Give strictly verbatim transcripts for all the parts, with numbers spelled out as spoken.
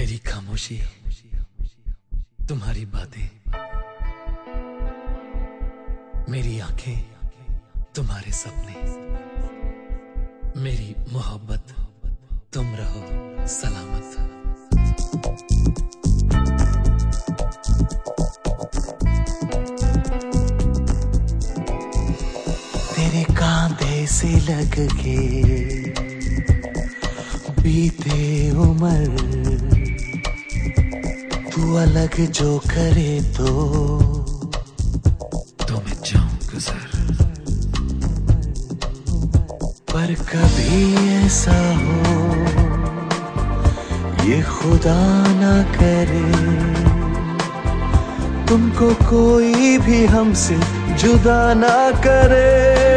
मेरी खामोशी, तुम्हारी बातें, मेरी आंखें, तुम्हारे सपने, मेरी मोहब्बत, तुम रहो सलामत। तेरे कांधे से लग के बीते उम्र, तू अलग जो करे तो तो मैं जाऊं गुजर। पर कभी ऐसा हो ये खुदा ना करे, तुमको कोई भी हमसे जुदा ना करे।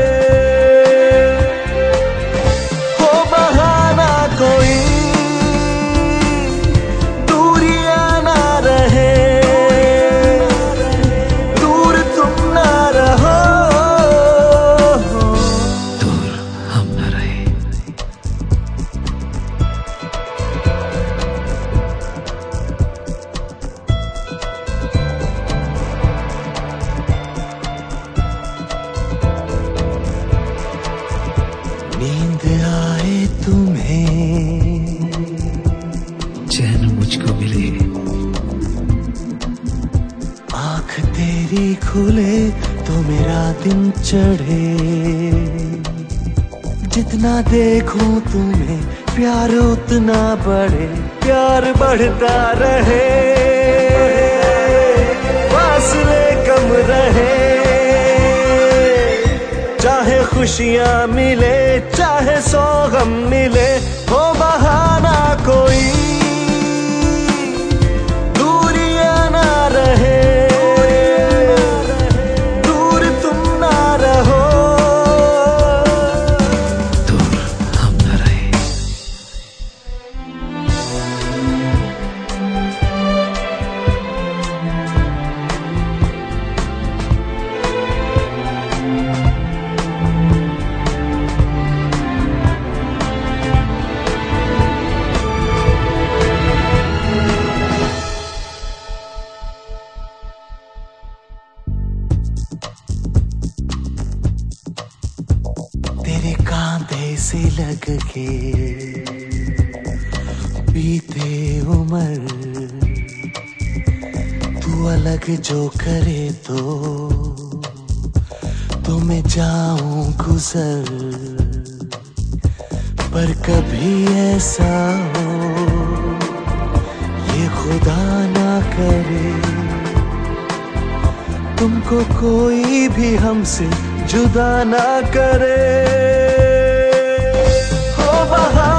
हो बहाना कोई दूरियां ना रहे, दूर तुम ना रहो, दूर हम न रहे। नींद आए तुम्हें, चैन मुझको मिले, आँख तेरी खुले तो मेरा दिन चढ़े। जितना देखूं तुम्हें प्यार उतना बढ़े, प्यार बढ़ता रहे, फासले कम रहे। चाहे खुशियां मिले चाहे सौ गम मिले, हो बहाना कोई दूरियां ना रहे, दूर तुम ना रहो, दूर हम न रहे। तेरे कांधे से लग के बीते उम्र, तू अलग जो करे तो तो मैं जाऊं गुजर। पर कभी ऐसा हो ये खुदा ना करे, तुमको कोई भी हमसे जुदा ना करे। हो बहाना